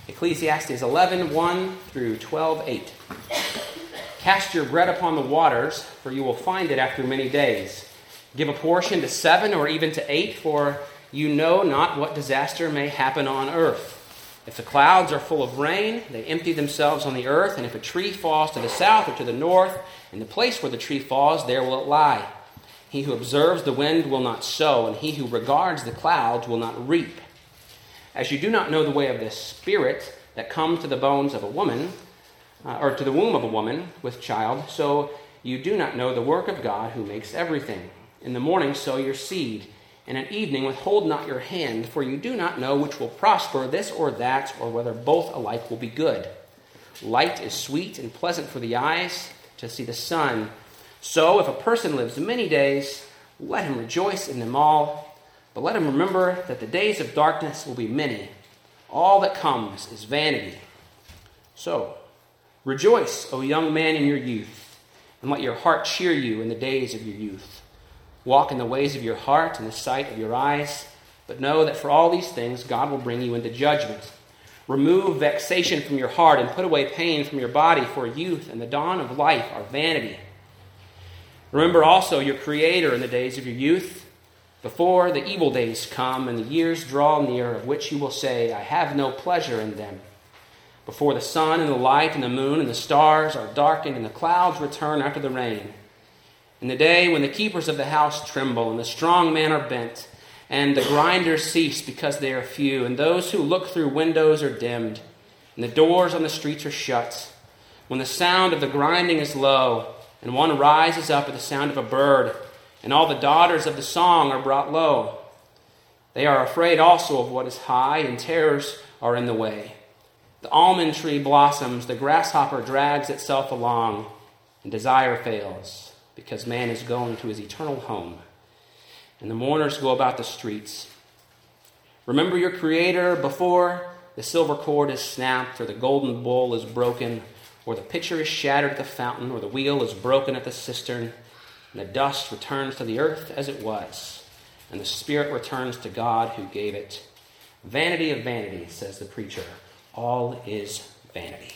Ecclesiastes 11:1 through 12:8. Cast your bread upon the waters, for you will find it after many days. Give a portion to 7 or even to 8, for you know not what disaster may happen on earth. If the clouds are full of rain, they empty themselves on the earth, and if a tree falls to the south or to the north, in the place where the tree falls, there will it lie. He who observes the wind will not sow, and he who regards the clouds will not reap. As you do not know the way of the Spirit that comes to the bones of a woman, or to the womb of a woman with child, so you do not know the work of God who makes everything. In the morning sow your seed, and at evening withhold not your hand, for you do not know which will prosper, this or that, or whether both alike will be good. Light is sweet and pleasant for the eyes to see the sun. So if a person lives many days, let him rejoice in them all. But let him remember that the days of darkness will be many. All that comes is vanity. So rejoice, O young man, in your youth, and let your heart cheer you in the days of your youth. Walk in the ways of your heart and the sight of your eyes, but know that for all these things God will bring you into judgment. Remove vexation from your heart and put away pain from your body, for youth and the dawn of life are vanity. Remember also your Creator in the days of your youth, before the evil days come and the years draw near, of which you will say, I have no pleasure in them. Before the sun and the light and the moon and the stars are darkened and the clouds return after the rain. In the day when the keepers of the house tremble and the strong men are bent, and the grinders cease because they are few, and those who look through windows are dimmed, and the doors on the streets are shut, when the sound of the grinding is low, and one rises up at the sound of a bird, and all the daughters of the song are brought low. They are afraid also of what is high, and terrors are in the way. The almond tree blossoms, the grasshopper drags itself along, and desire fails, because man is going to his eternal home, and the mourners go about the streets. Remember your Creator before the silver cord is snapped, or the golden bowl is broken, or the pitcher is shattered at the fountain, or the wheel is broken at the cistern, and the dust returns to the earth as it was, and the spirit returns to God who gave it. Vanity of vanities, says the preacher. All is vanity.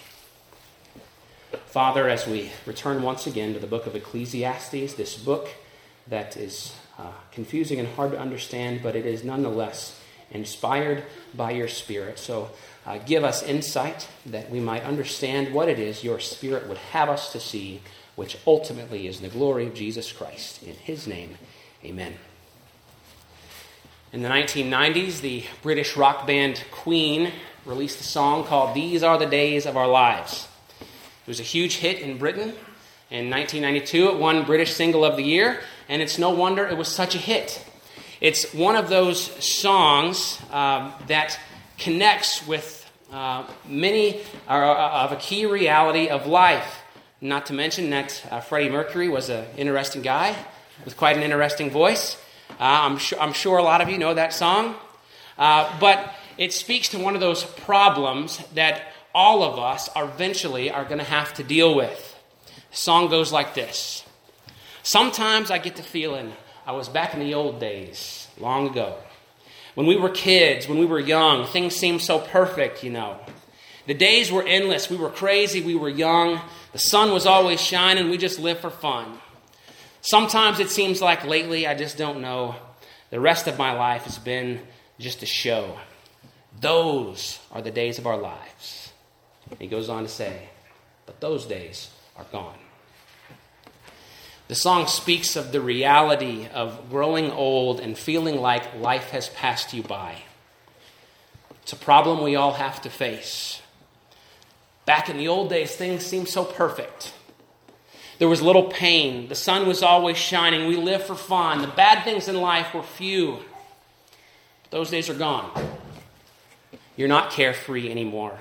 Father, as we return once again to the book of Ecclesiastes, this book that is confusing and hard to understand, but it is nonetheless inspired by your Spirit. So give us insight that we might understand what it is your Spirit would have us to see, which ultimately is the glory of Jesus Christ. In his name, amen. In the 1990s, the British rock band Queen released a song called These Are the Days of Our Lives. It was a huge hit in Britain. In 1992, it won British Single of the Year, and it's no wonder it was such a hit. It's one of those songs that connects with many of a key reality of life. Not to mention that Freddie Mercury was an interesting guy with quite an interesting voice. I'm sure a lot of you know that song. But it speaks to one of those problems that all of us eventually are going to have to deal with. The song goes like this. Sometimes I get the feeling I was back in the old days, long ago. When we were kids, when we were young, things seemed so perfect, you know. The days were endless. We were crazy. We were young. The sun was always shining. We just lived for fun. Sometimes it seems like lately, I just don't know, the rest of my life has been just a show. Those are the days of our lives. He goes on to say, but those days are gone. The song speaks of the reality of growing old and feeling like life has passed you by. It's a problem we all have to face. Back in the old days, things seemed so perfect. There was little pain. The sun was always shining. We lived for fun. The bad things in life were few. But those days are gone. You're not carefree anymore.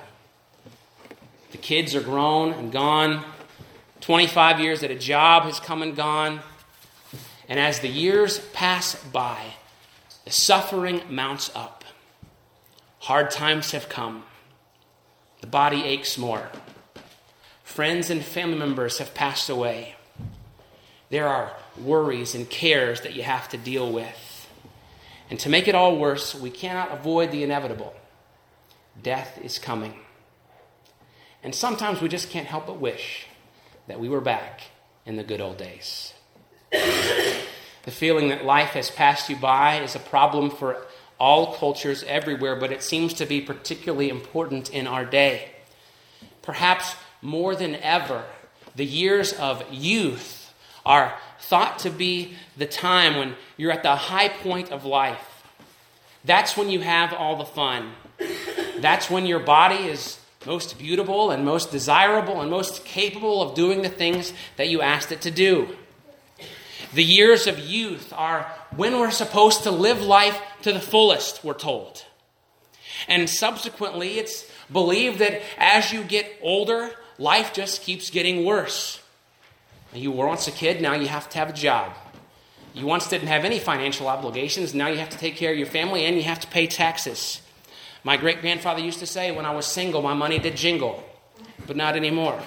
The kids are grown and gone. 25 years at a job has come and gone. And as the years pass by, the suffering mounts up. Hard times have come. The body aches more. Friends and family members have passed away. There are worries and cares that you have to deal with. And to make it all worse, we cannot avoid the inevitable. death is coming. And sometimes we just can't help but wish that we were back in the good old days. The feeling that life has passed you by is a problem for all cultures everywhere, but it seems to be particularly important in our day. Perhaps more than ever, the years of youth are thought to be the time when you're at the high point of life. That's when you have all the fun. That's when your body is most beautiful and most desirable and most capable of doing the things that you asked it to do. The years of youth are when we're supposed to live life to the fullest, we're told. And subsequently, it's believed that as you get older, life just keeps getting worse. You were once a kid, now you have to have a job. You once didn't have any financial obligations, now you have to take care of your family and you have to pay taxes. My great-grandfather used to say, when I was single, my money did jingle, but not anymore.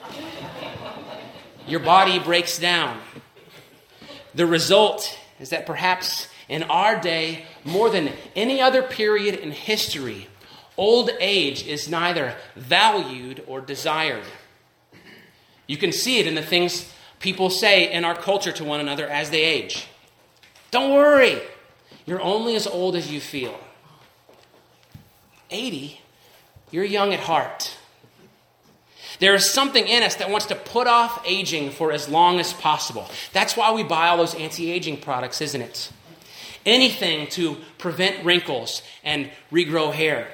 Your body breaks down. The result is that perhaps in our day, more than any other period in history, old age is neither valued or desired. You can see it in the things people say in our culture to one another as they age. Don't worry, you're only as old as you feel. 80, you're young at heart. There is something in us that wants to put off aging for as long as possible. That's why we buy all those anti-aging products, isn't it? Anything to prevent wrinkles and regrow hair.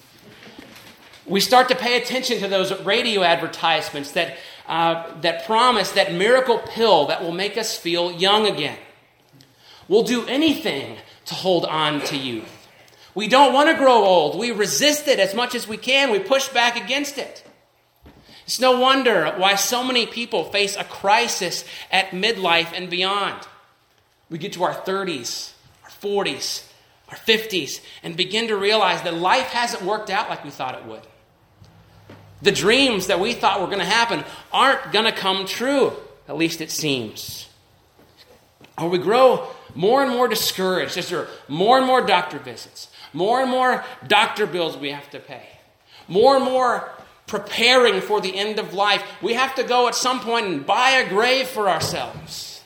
We start to pay attention to those radio advertisements that promise that miracle pill that will make us feel young again. We'll do anything to hold on to youth. We don't want to grow old. We resist it as much as we can. We push back against it. It's no wonder why so many people face a crisis at midlife and beyond. We get to our 30s, our 40s, our 50s, and begin to realize that life hasn't worked out like we thought it would. The dreams that we thought were going to happen aren't going to come true, at least it seems. Or we grow more and more discouraged as there are more and more doctor visits, more and more doctor bills we have to pay, more and more preparing for the end of life. We have to go at some point and buy a grave for ourselves.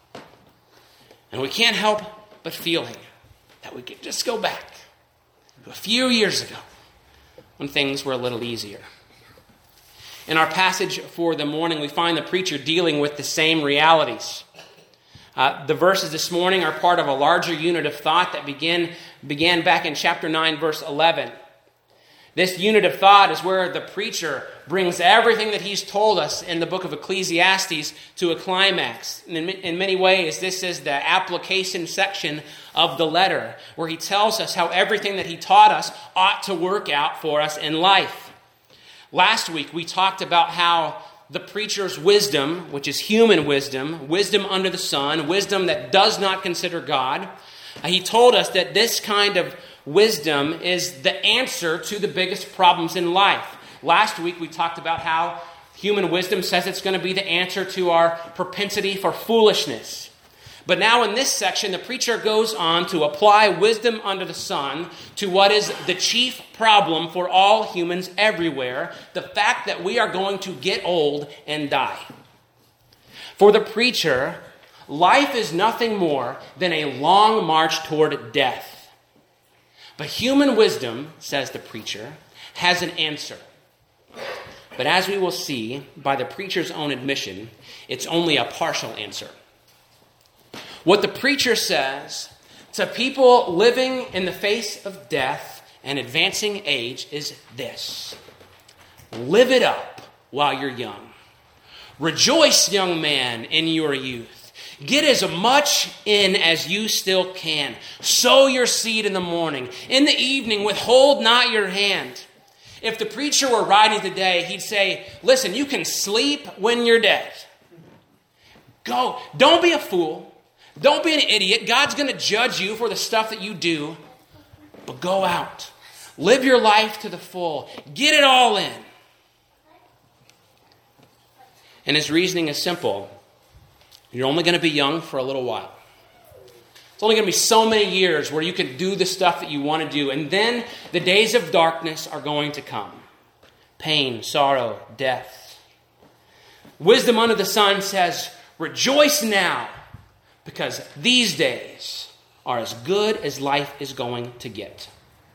And we can't help but feeling that we could just go back to a few years ago when things were a little easier. In our passage for the morning, we find the preacher dealing with the same realities. The verses this morning are part of a larger unit of thought that began back in chapter 9, verse 11. This unit of thought is where the preacher brings everything that he's told us in the book of Ecclesiastes to a climax. And in many ways, this is the application section of the letter, where he tells us how everything that he taught us ought to work out for us in life. Last week, we talked about how the preacher's wisdom, which is human wisdom, wisdom under the sun, wisdom that does not consider God, he told us that this kind of wisdom is the answer to the biggest problems in life. Last week we talked about how human wisdom says it's going to be the answer to our propensity for foolishness. But now in this section, the preacher goes on to apply wisdom under the sun to what is the chief problem for all humans everywhere, the fact that we are going to get old and die. For the preacher, life is nothing more than a long march toward death. But human wisdom, says the preacher, has an answer. But as we will see by the preacher's own admission, it's only a partial answer. What the preacher says to people living in the face of death and advancing age is this: live it up while you're young. Rejoice, young man, in your youth. Get as much in as you still can. Sow your seed in the morning. In the evening, withhold not your hand. If the preacher were writing today, he'd say, listen, you can sleep when you're dead. Go. Don't be a fool. Don't be an idiot. God's going to judge you for the stuff that you do. But go out. Live your life to the full. Get it all in. And his reasoning is simple. You're only going to be young for a little while. It's only going to be so many years where you can do the stuff that you want to do. And then the days of darkness are going to come. Pain, sorrow, death. Wisdom under the sun says, rejoice now, because these days are as good as life is going to get.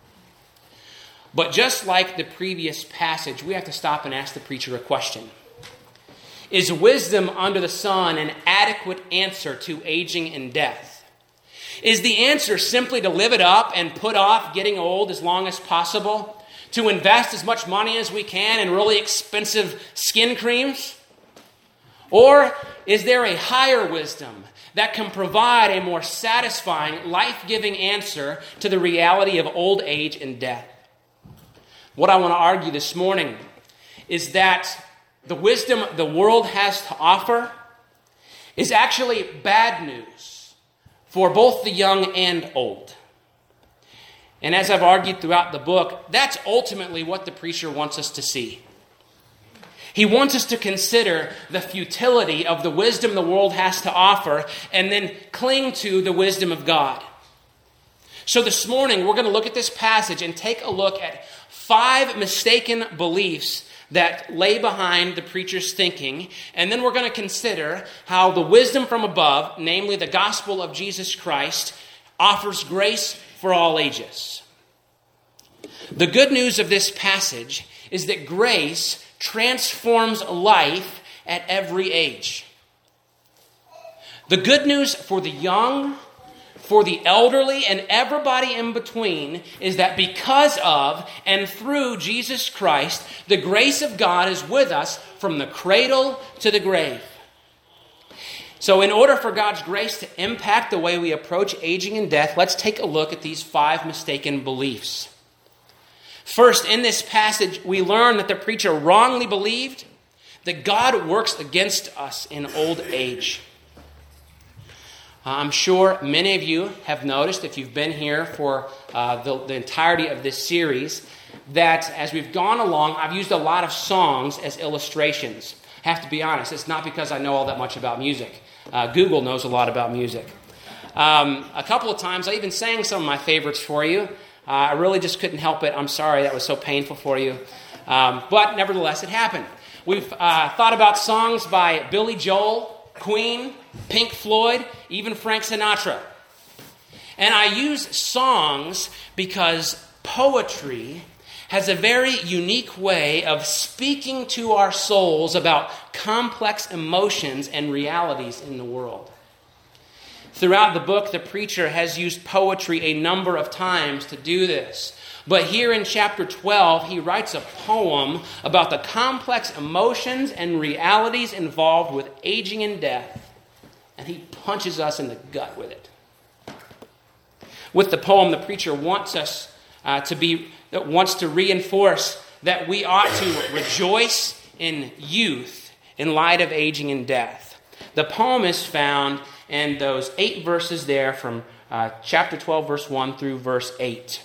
But just like the previous passage, we have to stop and ask the preacher a question. Is wisdom under the sun an adequate answer to aging and death? Is the answer simply to live it up and put off getting old as long as possible? To invest as much money as we can in really expensive skin creams? Or is there a higher wisdom that can provide a more satisfying, life-giving answer to the reality of old age and death? What I want to argue this morning is that the wisdom the world has to offer is actually bad news for both the young and old. And as I've argued throughout the book, that's ultimately what the preacher wants us to see. He wants us to consider the futility of the wisdom the world has to offer and then cling to the wisdom of God. So this morning, we're going to look at this passage and take a look at 5 mistaken beliefs that lay behind the preacher's thinking. And then we're going to consider how the wisdom from above, namely the gospel of Jesus Christ, offers grace for all ages. The good news of this passage is that grace transforms life at every age. The good news for the young, for the elderly, and everybody in between is that because of and through Jesus Christ, the grace of God is with us from the cradle to the grave. So in order for God's grace to impact the way we approach aging and death, let's take a look at these 5 mistaken beliefs. First, in this passage, we learn that the preacher wrongly believed that God works against us in old age. I'm sure many of you have noticed, if you've been here for the entirety of this series, that as we've gone along, I've used a lot of songs as illustrations. I have to be honest, it's not because I know all that much about music. Google knows a lot about music. A couple of times I even sang some of my favorites for you. I really just couldn't help it. I'm sorry that was so painful for you. But nevertheless, it happened. We've thought about songs by Billy Joel, Queen, Pink Floyd, even Frank Sinatra. And I use songs because poetry has a very unique way of speaking to our souls about complex emotions and realities in the world. Throughout the book, the preacher has used poetry a number of times to do this. But here in chapter 12, he writes a poem about the complex emotions and realities involved with aging and death. And he punches us in the gut with it. With the poem, the preacher wants us wants to reinforce that we ought to rejoice in youth in light of aging and death. The poem is found in those 8 verses there from chapter 12, verse 1 through verse 8.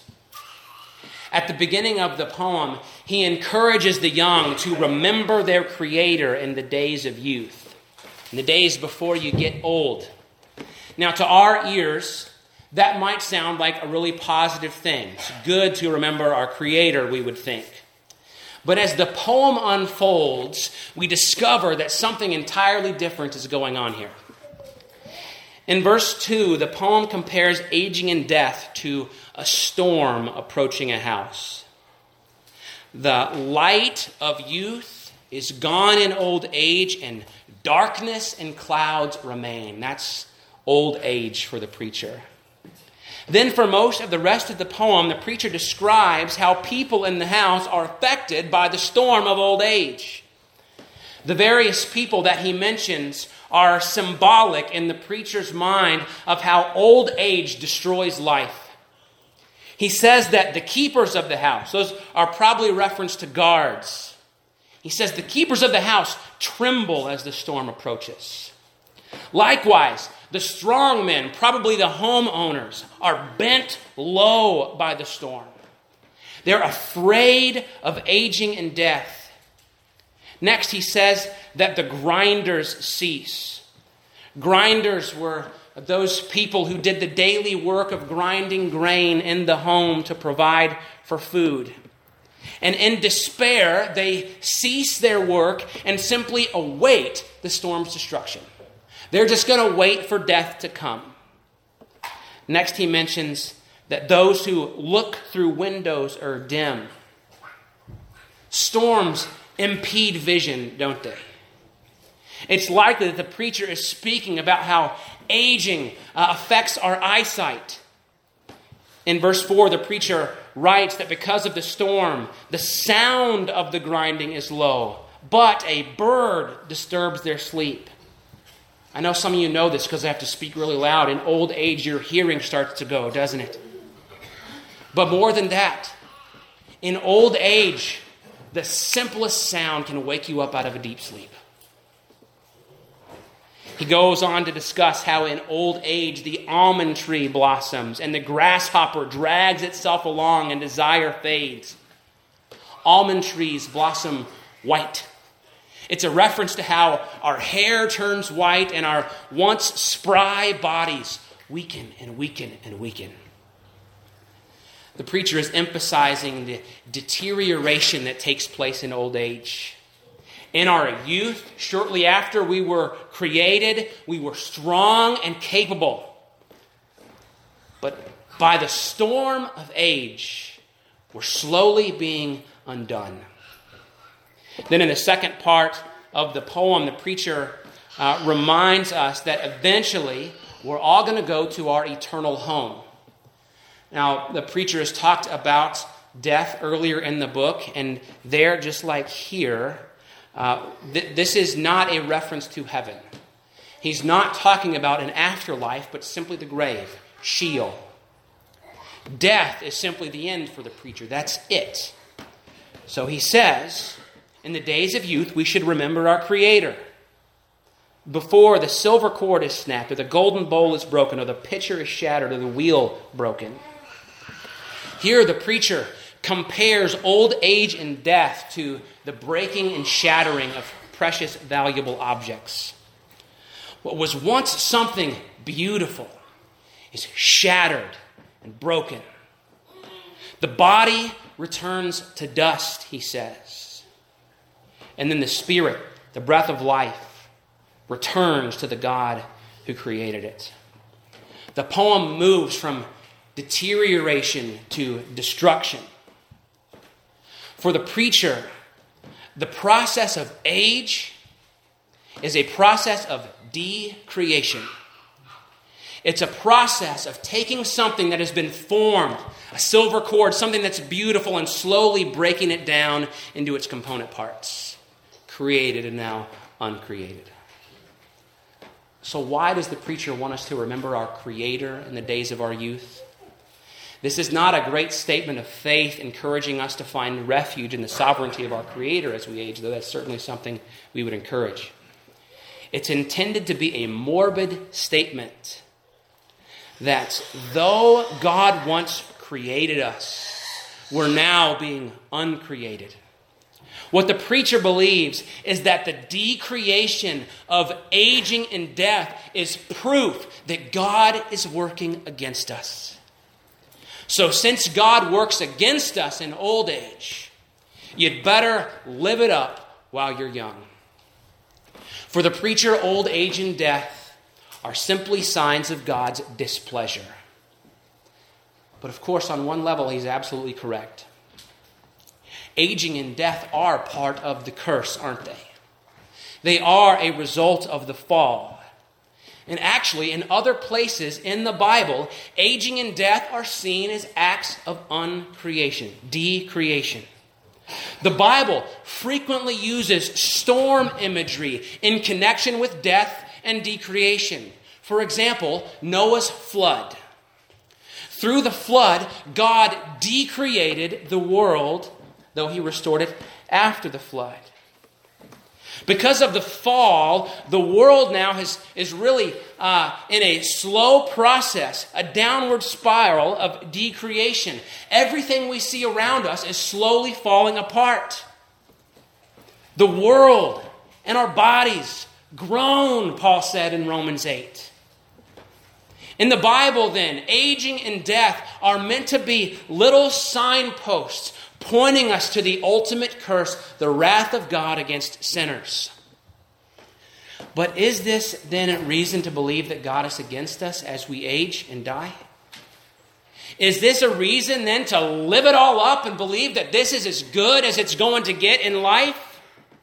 At the beginning of the poem, he encourages the young to remember their Creator in the days of youth, in the days before you get old. Now, to our ears, that might sound like a really positive thing. It's good to remember our Creator, we would think. But as the poem unfolds, we discover that something entirely different is going on here. In verse 2, the poem compares aging and death to a storm approaching a house. The light of youth is gone in old age, and darkness and clouds remain. That's old age for the preacher. Then for most of the rest of the poem, the preacher describes how people in the house are affected by the storm of old age. The various people that he mentions are symbolic in the preacher's mind of how old age destroys life. He says that the keepers of the house, those are probably reference to guards. He says the keepers of the house tremble as the storm approaches. Likewise, the strong men, probably the homeowners, are bent low by the storm. They're afraid of aging and death. Next, he says that the grinders cease. Grinders were those people who did the daily work of grinding grain in the home to provide for food. And in despair, they cease their work and simply await the storm's destruction. They're just going to wait for death to come. Next, he mentions that those who look through windows are dim. Storms impede vision, don't they? It's likely that the preacher is speaking about how aging affects our eyesight. In verse 4, the preacher writes that because of the storm, the sound of the grinding is low, but a bird disturbs their sleep. I know some of you know this because I have to speak really loud. In old age, your hearing starts to go, doesn't it? But more than that, in old age, the simplest sound can wake you up out of a deep sleep. He goes on to discuss how in old age the almond tree blossoms and the grasshopper drags itself along and desire fades. Almond trees blossom white. It's a reference to how our hair turns white and our once spry bodies weaken and weaken and weaken. The preacher is emphasizing the deterioration that takes place in old age. In our youth, shortly after we were created, we were strong and capable. But by the storm of age, we're slowly being undone. Then in the second part of the poem, the preacher reminds us that eventually we're all going to go to our eternal home. Now, the preacher has talked about death earlier in the book, and there, just like here, this is not a reference to heaven. He's not talking about an afterlife, but simply the grave, Sheol. Death is simply the end for the preacher. That's it. So he says, in the days of youth, we should remember our Creator. Before the silver cord is snapped, or the golden bowl is broken, or the pitcher is shattered, or the wheel broken. Here the preacher compares old age and death to the breaking and shattering of precious, valuable objects. What was once something beautiful is shattered and broken. The body returns to dust, he says. And then the spirit, the breath of life, returns to the God who created it. The poem moves from deterioration to destruction. For the preacher, the process of age is a process of decreation. It's a process of taking something that has been formed, a silver cord, something that's beautiful, and slowly breaking it down into its component parts, created and now uncreated. So why does the preacher want us to remember our Creator in the days of our youth? This is not a great statement of faith encouraging us to find refuge in the sovereignty of our Creator as we age, though that's certainly something we would encourage. It's intended to be a morbid statement that though God once created us, we're now being uncreated. What the preacher believes is that the decreation of aging and death is proof that God is working against us. So since God works against us in old age, you'd better live it up while you're young. For the preacher, old age and death are simply signs of God's displeasure. But of course, on one level, he's absolutely correct. Aging and death are part of the curse, aren't they? They are a result of the fall. And actually, in other places in the Bible, aging and death are seen as acts of uncreation, decreation. The Bible frequently uses storm imagery in connection with death and decreation. For example, Noah's flood. Through the flood, God decreated the world, though he restored it after the flood. Because of the fall, the world now is really in a slow process, a downward spiral of decreation. Everything we see around us is slowly falling apart. The world and our bodies groan, Paul said in Romans 8. In the Bible, then, aging and death are meant to be little signposts pointing us to the ultimate curse, the wrath of God against sinners. But is this then a reason to believe that God is against us as we age and die? Is this a reason then to live it all up and believe that this is as good as it's going to get in life?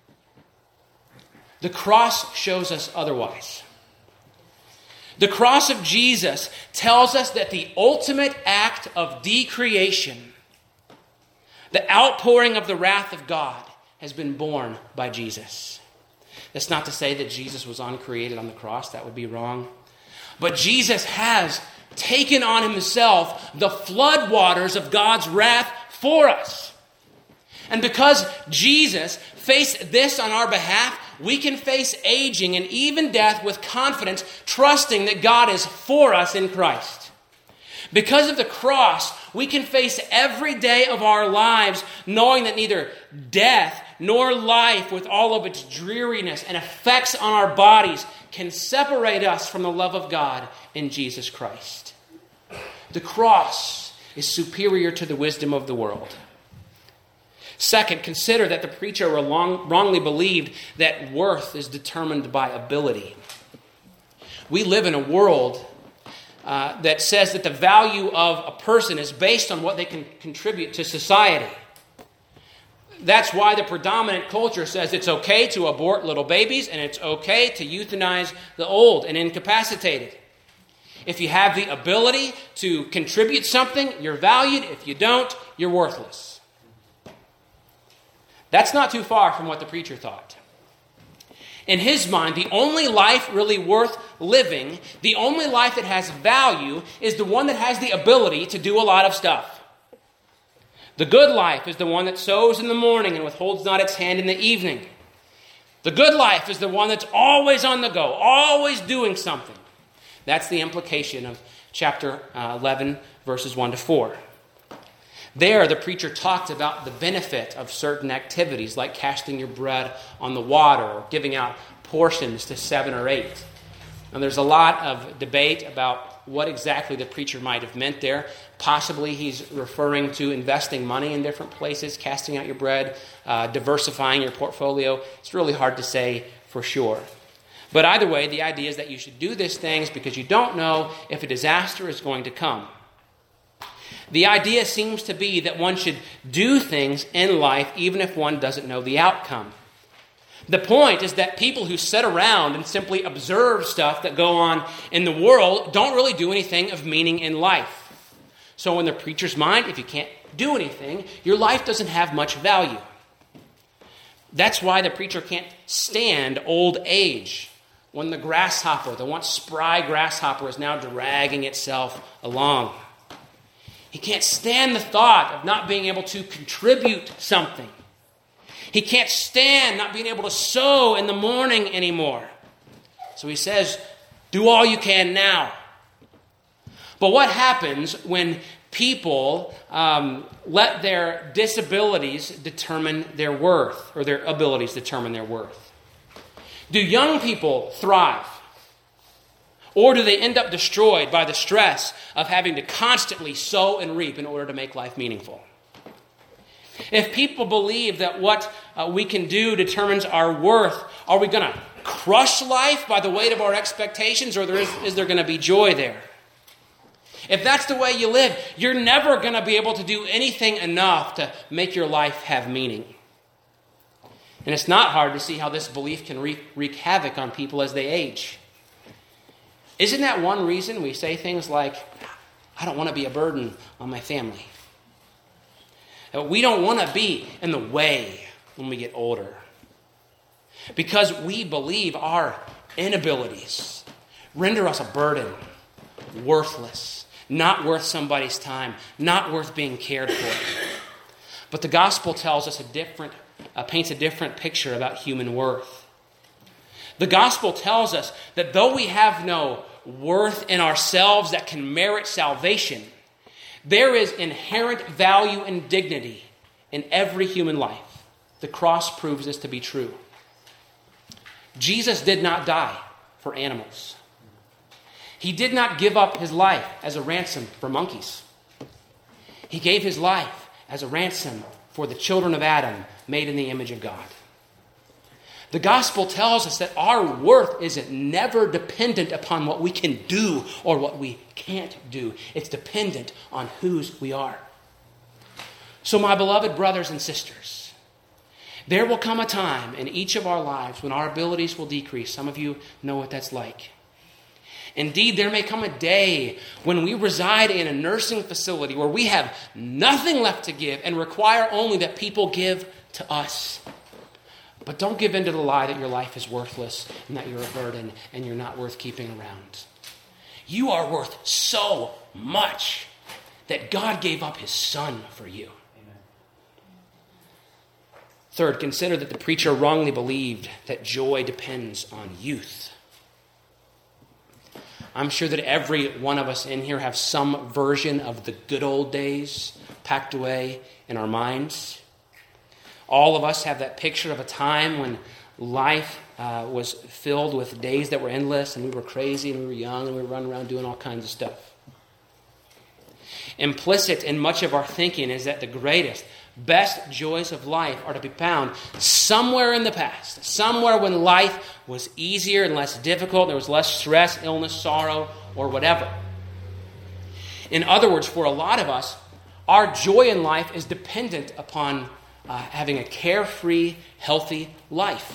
The cross shows us otherwise. The cross of Jesus tells us that the ultimate act of decreation, the outpouring of the wrath of God, has been borne by Jesus. That's not to say that Jesus was uncreated on the cross. That would be wrong. But Jesus has taken on himself the floodwaters of God's wrath for us. And because Jesus faced this on our behalf, we can face aging and even death with confidence, trusting that God is for us in Christ. Because of the cross, we can face every day of our lives knowing that neither death nor life, with all of its dreariness and effects on our bodies, can separate us from the love of God in Jesus Christ. The cross is superior to the wisdom of the world. Second, consider that the preacher wrongly believed that worth is determined by ability. We live in a world that says that the value of a person is based on what they can contribute to society. That's why the predominant culture says it's okay to abort little babies and it's okay to euthanize the old and incapacitated. If you have the ability to contribute something, you're valued. If you don't, you're worthless. That's not too far from what the preacher thought. In his mind, the only life really worth living, the only life that has value, is the one that has the ability to do a lot of stuff. The good life is the one that sows in the morning and withholds not its hand in the evening. The good life is the one that's always on the go, always doing something. That's the implication of chapter 11, verses 1 to 4. There, the preacher talked about the benefit of certain activities, like casting your bread on the water or giving out portions to 7 or 8. And there's a lot of debate about what exactly the preacher might have meant there. Possibly he's referring to investing money in different places, casting out your bread, diversifying your portfolio. It's really hard to say for sure. But either way, the idea is that you should do these things because you don't know if a disaster is going to come. The idea seems to be that one should do things in life even if one doesn't know the outcome. The point is that people who sit around and simply observe stuff that go on in the world don't really do anything of meaning in life. So in the preacher's mind, if you can't do anything, your life doesn't have much value. That's why the preacher can't stand old age, when the grasshopper, the once spry grasshopper, is now dragging itself along. He can't stand the thought of not being able to contribute something. He can't stand not being able to sow in the morning anymore. So he says, do all you can now. But what happens when people let their disabilities determine their worth, or their abilities determine their worth? Do young people thrive? Or do they end up destroyed by the stress of having to constantly sow and reap in order to make life meaningful? If people believe that what we can do determines our worth, are we going to crush life by the weight of our expectations, or is there going to be joy there? If that's the way you live, you're never going to be able to do anything enough to make your life have meaning. And it's not hard to see how this belief can wreak havoc on people as they age. Isn't that one reason we say things like, I don't want to be a burden on my family? We don't want to be in the way when we get older. Because we believe our inabilities render us a burden, worthless, not worth somebody's time, not worth being cared for. But the gospel tells us paints a different picture about human worth. The gospel tells us that though we have no worth in ourselves that can merit salvation, there is inherent value and dignity in every human life. The cross proves this to be true. Jesus did not die for animals. He did not give up his life as a ransom for monkeys. He gave his life as a ransom for the children of Adam, made in the image of God. The gospel tells us that our worth is never dependent upon what we can do or what we can't do. It's dependent on whose we are. So, my beloved brothers and sisters, there will come a time in each of our lives when our abilities will decrease. Some of you know what that's like. Indeed, there may come a day when we reside in a nursing facility where we have nothing left to give and require only that people give to us. But don't give in to the lie that your life is worthless and that you're a burden and you're not worth keeping around. You are worth so much that God gave up his Son for you. Amen. Third, consider that the preacher wrongly believed that joy depends on youth. I'm sure that every one of us in here have some version of the good old days packed away in our minds. All of us have that picture of a time when life was filled with days that were endless and we were crazy and we were young and we were running around doing all kinds of stuff. Implicit in much of our thinking is that the greatest, best joys of life are to be found somewhere in the past, somewhere when life was easier and less difficult, there was less stress, illness, sorrow, or whatever. In other words, for a lot of us, our joy in life is dependent upon having a carefree, healthy life.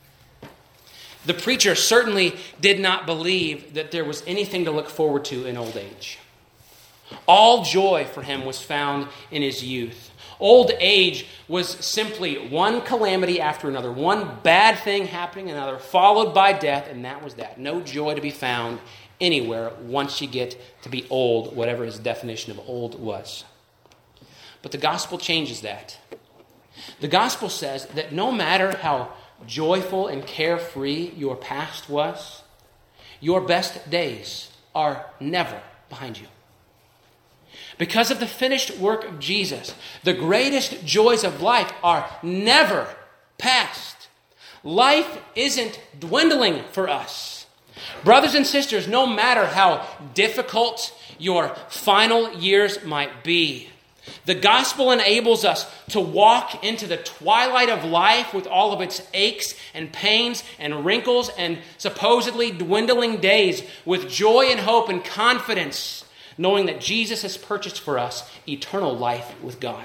The preacher certainly did not believe that there was anything to look forward to in old age. All joy for him was found in his youth. Old age was simply one calamity after another, one bad thing happening, another followed by death, and that was that. No joy to be found anywhere once you get to be old, whatever his definition of old was. But the gospel changes that. The gospel says that no matter how joyful and carefree your past was, your best days are never behind you. Because of the finished work of Jesus, the greatest joys of life are never past. Life isn't dwindling for us. Brothers and sisters, no matter how difficult your final years might be, the gospel enables us to walk into the twilight of life with all of its aches and pains and wrinkles and supposedly dwindling days with joy and hope and confidence, knowing that Jesus has purchased for us eternal life with God.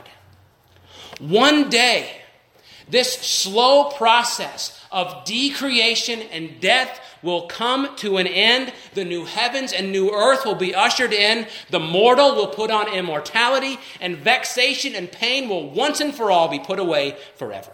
One day, this slow process of decreation and death will come to an end. The new heavens and new earth will be ushered in. The mortal will put on immortality, and vexation and pain will once and for all be put away forever.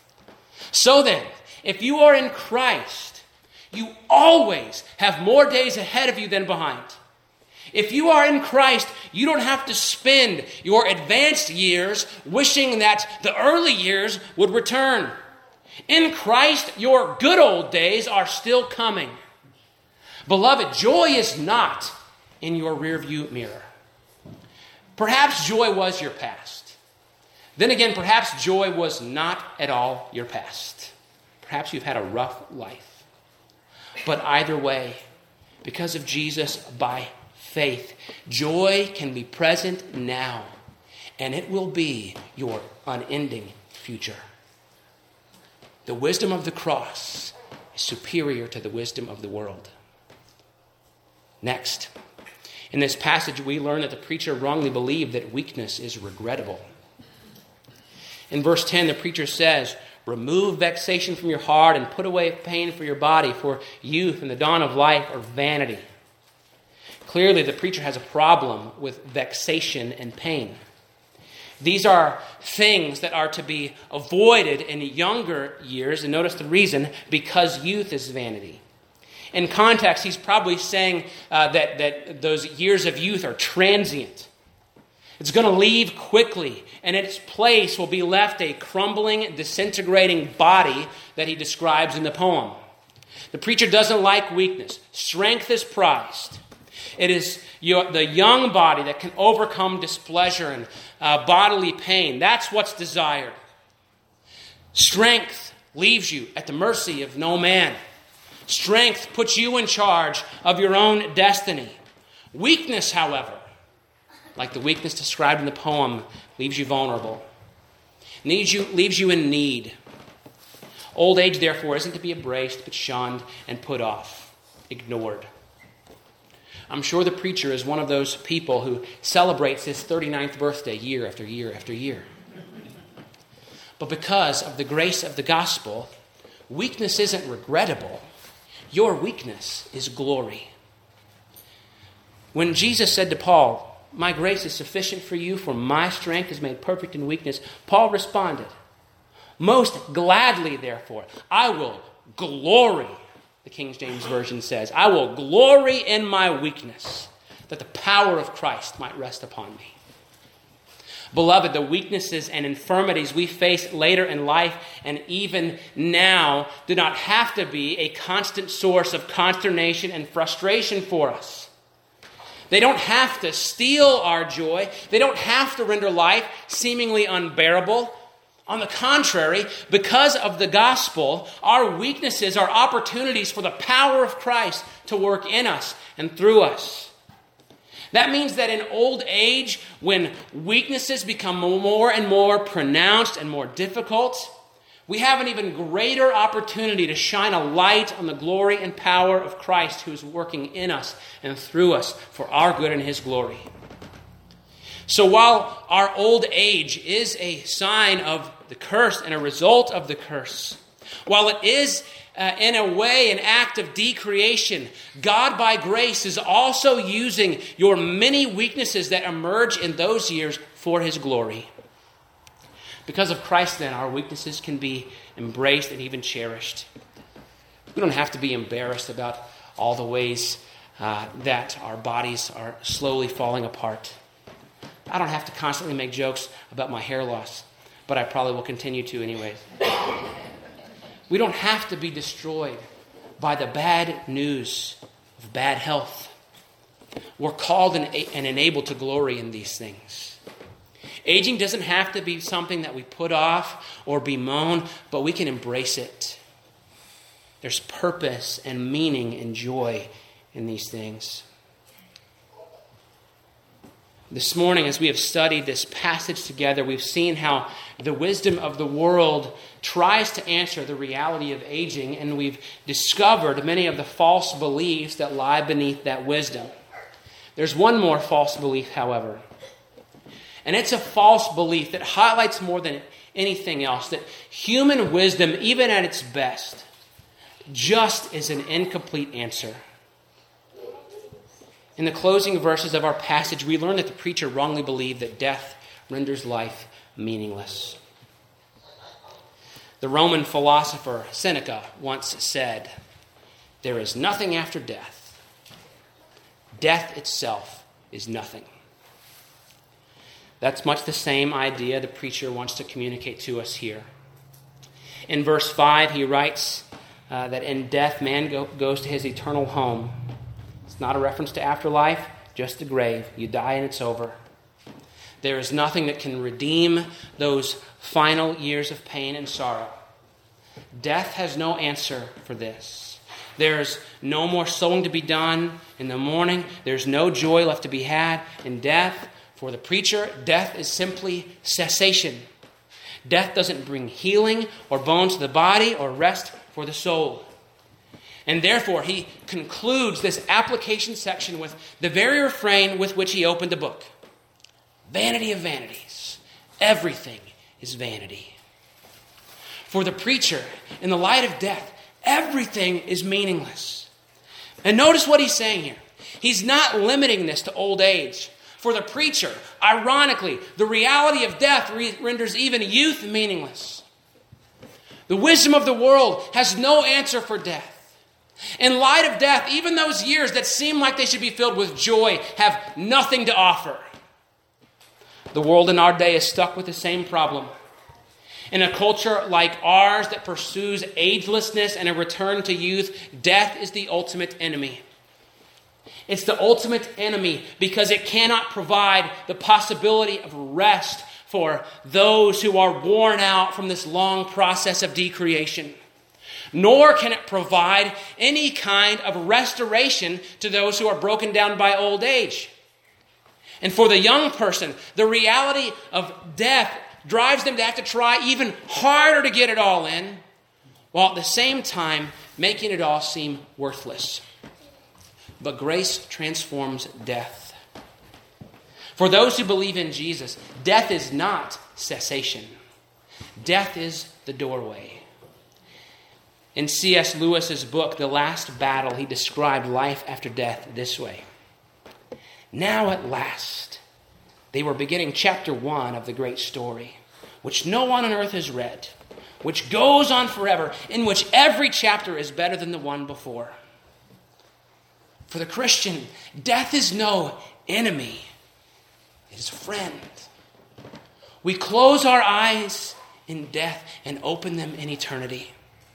So then, if you are in Christ, you always have more days ahead of you than behind. If you are in Christ, you don't have to spend your advanced years wishing that the early years would return. In Christ, your good old days are still coming. Beloved, joy is not in your rearview mirror. Perhaps joy was your past. Then again, perhaps joy was not at all your past. Perhaps you've had a rough life. But either way, because of Jesus, by faith, joy can be present now, and it will be your unending future. The wisdom of the cross is superior to the wisdom of the world. Next, in this passage, we learn that the preacher wrongly believed that weakness is regrettable. In verse 10, the preacher says, "Remove vexation from your heart and put away pain for your body, for youth and the dawn of life are vanity." Clearly, the preacher has a problem with vexation and pain. These are things that are to be avoided in younger years. And notice the reason: because youth is vanity. In context, he's probably saying that those years of youth are transient. It's going to leave quickly, and in its place will be left a crumbling, disintegrating body that he describes in the poem. The preacher doesn't like weakness. Strength is prized. It is the young body that can overcome displeasure and bodily pain. That's what's desired. Strength leaves you at the mercy of no man. Strength puts you in charge of your own destiny. Weakness, however, like the weakness described in the poem, leaves you vulnerable. Leaves you in need. Old age, therefore, isn't to be embraced, but shunned and put off, ignored. I'm sure the preacher is one of those people who celebrates his 39th birthday year after year after year. But because of the grace of the gospel, weakness isn't regrettable. Your weakness is glory. When Jesus said to Paul, "My grace is sufficient for you, for my strength is made perfect in weakness," Paul responded, "Most gladly, therefore, I will glory," the King James Version says, "I will glory in my weakness, that the power of Christ might rest upon me." Beloved, the weaknesses and infirmities we face later in life and even now do not have to be a constant source of consternation and frustration for us. They don't have to steal our joy. They don't have to render life seemingly unbearable. On the contrary, because of the gospel, our weaknesses are opportunities for the power of Christ to work in us and through us. That means that in old age, when weaknesses become more and more pronounced and more difficult, we have an even greater opportunity to shine a light on the glory and power of Christ who is working in us and through us for our good and his glory. So while our old age is a sign of the curse and a result of the curse, while it is in a way an act of decreation, God by grace is also using your many weaknesses that emerge in those years for his glory. Because of Christ, then, our weaknesses can be embraced and even cherished. We don't have to be embarrassed about all the ways that our bodies are slowly falling apart. I don't have to constantly make jokes about my hair loss, but I probably will continue to anyways. We don't have to be destroyed by the bad news of bad health. We're called and enabled to glory in these things. Aging doesn't have to be something that we put off or bemoan, but we can embrace it. There's purpose and meaning and joy in these things. This morning, as we have studied this passage together, we've seen how the wisdom of the world tries to answer the reality of aging, and we've discovered many of the false beliefs that lie beneath that wisdom. There's one more false belief, however, and it's a false belief that highlights more than anything else that human wisdom, even at its best, just is an incomplete answer. In the closing verses of our passage, we learn that the preacher wrongly believed that death renders life meaningless. The Roman philosopher Seneca once said, "There is nothing after death. Death itself is nothing." That's much the same idea the preacher wants to communicate to us here. In verse 5, he writes that in death, man goes to his eternal home. It's not a reference to afterlife, just the grave. You die and it's over. There is nothing that can redeem those final years of pain and sorrow. Death has no answer for this. There's no more sowing to be done in the morning. There's no joy left to be had in death. For the preacher, death is simply cessation. Death doesn't bring healing or bones to the body or rest for the soul. And therefore, he concludes this application section with the very refrain with which he opened the book. Vanity of vanities. Everything is vanity. For the preacher, in the light of death, everything is meaningless. And notice what he's saying here. He's not limiting this to old age. For the preacher, ironically, the reality of death renders even youth meaningless. The wisdom of the world has no answer for death. In light of death, even those years that seem like they should be filled with joy have nothing to offer. The world in our day is stuck with the same problem. In a culture like ours that pursues agelessness and a return to youth, death is the ultimate enemy. It's the ultimate enemy because it cannot provide the possibility of rest for those who are worn out from this long process of decreation. nor can it provide any kind of restoration to those who are broken down by old age. And for the young person, the reality of death drives them to have to try even harder to get it all in, while at the same time making it all seem worthless. But grace transforms death. For those who believe in Jesus, death is not cessation. Death is the doorway. In C.S. Lewis's book, The Last Battle, he described life after death this way. Now at last, they were beginning chapter 1 of the great story, which no one on earth has read, which goes on forever, in which every chapter is better than the one before. For the Christian, death is no enemy. It is a friend. We close our eyes in death and open them in eternity.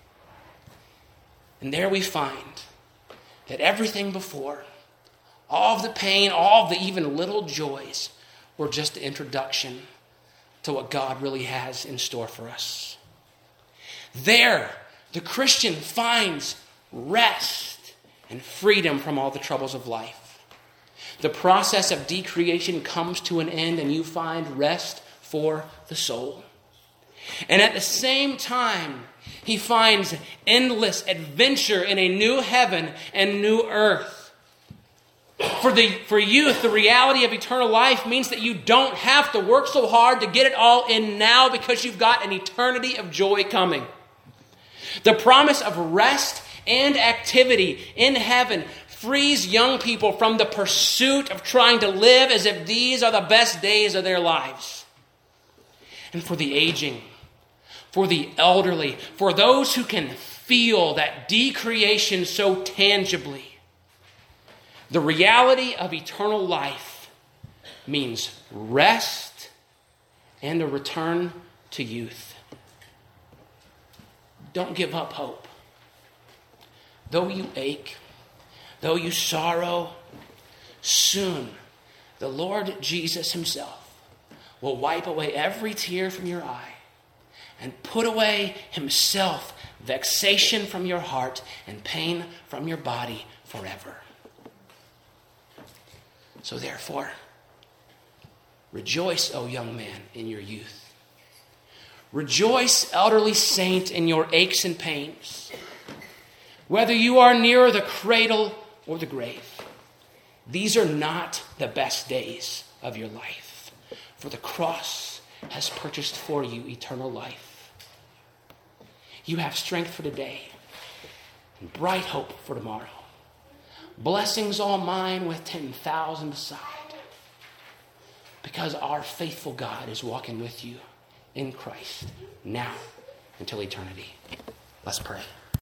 And there we find that everything before, all of the pain, all of the even little joys, were just the introduction to what God really has in store for us. There, the Christian finds rest and freedom from all the troubles of life. The process of decreation comes to an end, and you find rest for the soul. And at the same time, he finds endless adventure in a new heaven and new earth. For youth, the reality of eternal life means that you don't have to work so hard to get it all in now, because you've got an eternity of joy coming. The promise of rest and activity in heaven frees young people from the pursuit of trying to live as if these are the best days of their lives. And for the aging, for the elderly, for those who can feel that decreation so tangibly, the reality of eternal life means rest and a return to youth. Don't give up hope. Though you ache, though you sorrow, soon the Lord Jesus himself will wipe away every tear from your eye and put away himself vexation from your heart and pain from your body forever. So therefore, rejoice, O young man, in your youth. Rejoice, elderly saint, in your aches and pains. Whether you are near the cradle or the grave, these are not the best days of your life, for the cross has purchased for you eternal life. You have strength for today and bright hope for tomorrow. Blessings all mine with 10,000 beside. Because our faithful God is walking with you in Christ now until eternity. Let's pray.